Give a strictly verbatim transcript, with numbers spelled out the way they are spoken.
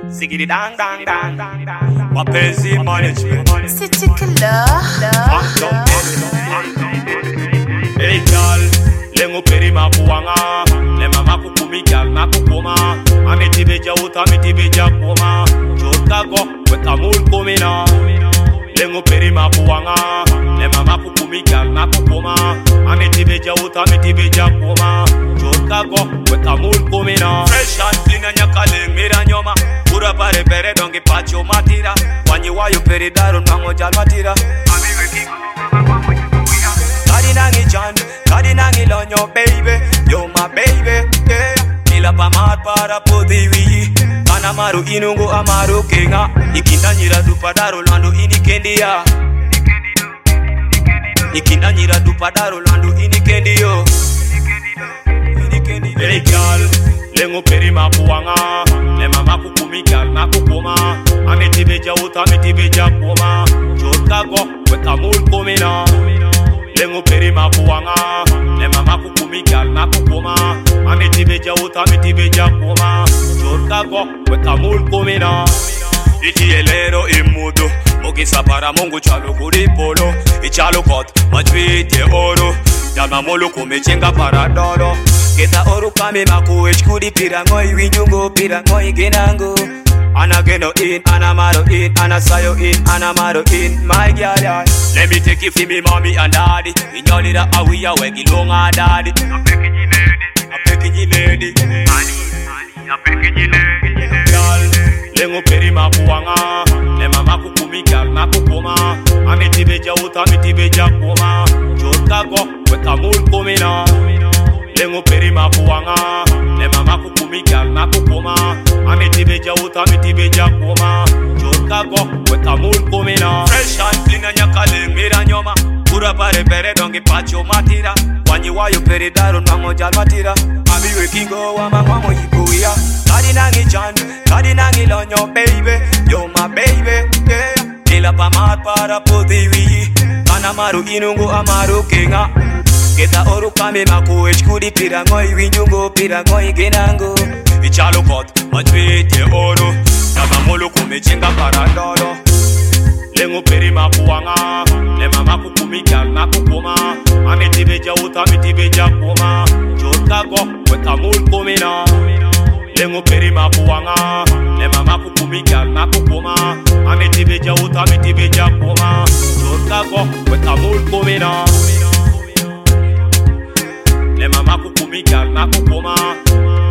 Sigidi dang dang dang. Wapenzi management. City killer. Hey girl, lengo peri makuanga. Le mama kukumi girl makukoma. Ametibeja uta ametibeja koma. Jotago weka mul komina. Lengo peri makuanga. Le mama kukumi girl makukoma. Ametibeja uta ametibeja koma. Jotago weka mul komina. Fresh and clean nyakale mira nyoma. Pura pare pere donge pacho matira. Wanyi wayo peri daro nango jal matira. Kadi nangi chan, kadi nangi lonyo baby. Yo my baby, yeah. Nila pa mat para podi wi. Kana maru inungu amaru kenga. Ikinda nyira dupadaro lando ini kendia. Ikinda nyira dupadaro lando ini kendio. Hey girl, lengo peri makuanga. Le mama kukumi girl makukoma. Ametibeja uta ametibeja koma. Jotago weka mul komina. Lengo peri makuanga. Le mama kukumi girl makukoma. Ametibeja uta ametibeja koma. Jotago weka mul komina. Iti elero imudo. Mogisa para mungu chalo kuripolo. Ichalo kot majvite oro. Dama molo kumechenga para doro. Keta oru kame maku echkudi pirangoi winjungo pirangoi genango. Anageno in, anamaro in, anasayo in, anamaro in, my girl, yeah. Let me take you for me mommy and daddy. In your little awiya wegi longa daddy. I'm picking you lady, I'm picking you lady. Honey, I'm picking you lady. Girl, lengo peri makuanga. Le mama kukumi girl makukoma. Ametibeja uta ametibeja koma. Jotago weka mul komina. Lengo peri makuanga. Le mama kukumi girl makukoma. Ametibeja uta ametibeja koma. Jotago weka mul komina. Fresh and clean nyakale mira nyoma. Pura pare pere donge pacho matira. Wanyi wayo peri daro nango jal matira. Abi wekingo wa mangwamo yikuya. Kadi nangi chan, kadi nangi lonyo baby. Yo my baby, yeah. Nila pa mat para podi wi. Kana maru inungu amaru kenga. Keta oru kame maku echkudi pirangoi winjungo pirangoi genango. Ichalo kot majvite oro. Dama molo kumechenga para doro. Lengo peri makuanga. Le mama kukumi girl makukoma. Ametibeja uta ametibeja koma. Jotago weka mul komina. Lengo peri makuanga. Le mama kukumi girl makukoma. Ametibeja uta ametibeja koma. Jotago weka mul komina. Le mama kukumi girl makukoma.